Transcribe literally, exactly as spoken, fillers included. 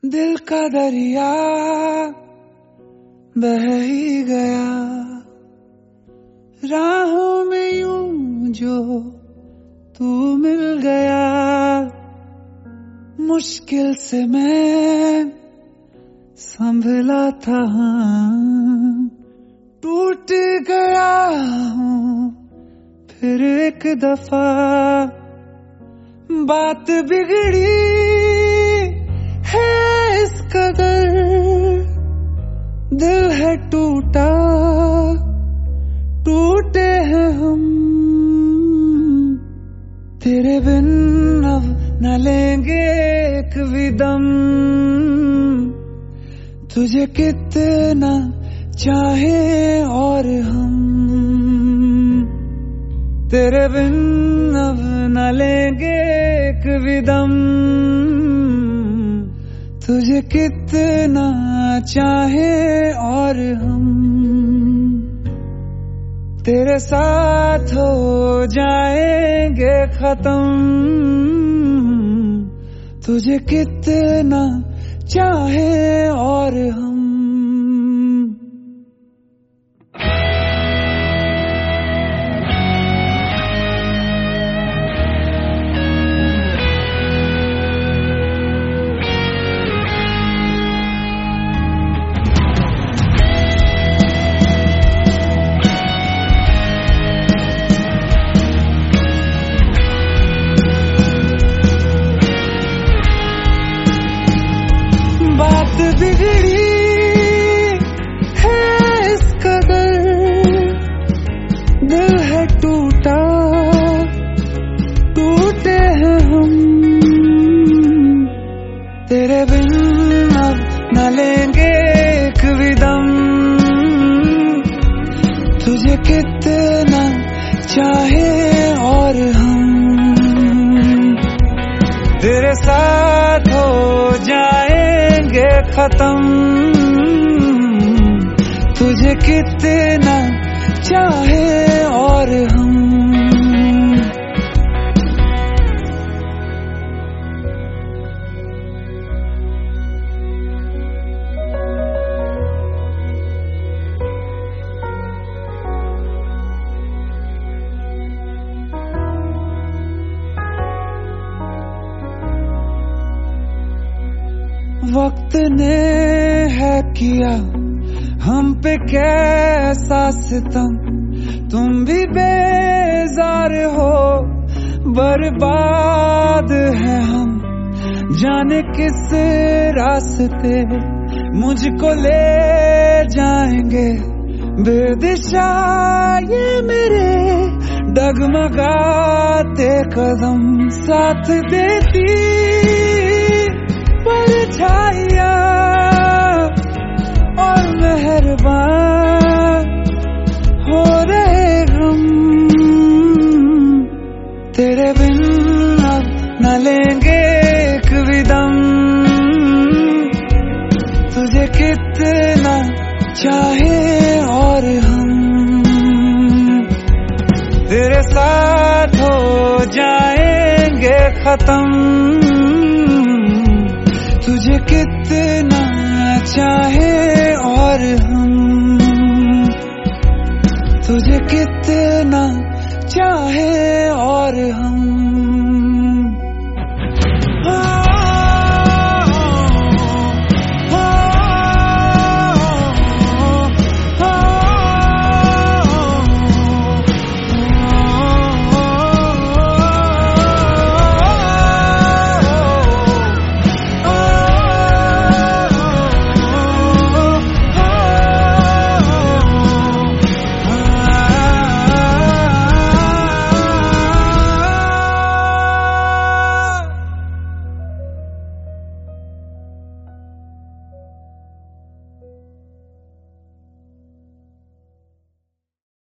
दिल का दरिया बह ही गया, राहों में यूं जो तू मिल गया। मुश्किल से मैं संभला था, टूट गया हूँ फिर एक दफा। बात बिगड़ी है इस कदर, दिल है टूटा, टूटे हैं हम। तेरे बिन अब न लेंगे एक भी दम, तुझे कितना चाहे और हम। तेरे बिन अब न लेंगे एक भी दम, तुझे कितना चाहे और हम। तेरे साथ हो जाएंगे खत्म, तुझे कितना चाहे और हम। बात बिगड़ी है इस कदर, दिल है टूटा, टूटे हैं हम। तेरे बिन अब न लेंगे एक भी दम, तुझे कितना चाहे और हम। तेरे साथ हो जाएंगे खत्म, तुझे कितना चाहे और हम। वक्त ने है किया हम पे कैसा सितम, तुम भी बेजार हो, बर्बाद है हम। जाने किस रास्ते मुझको ले जाएंगे, बेदिशा ये मेरे डगमगाते कदम। साथ देती परछाइयाँ और मेहरबान हो रहे हम। तेरे बिन अब न लेंगे एक भी दम, तुझे कितना चाहे और हम। तेरे साथ हो जाएंगे खत्म, तुझे कितना चाहे और हम। तुझे कितना चाहे और हम।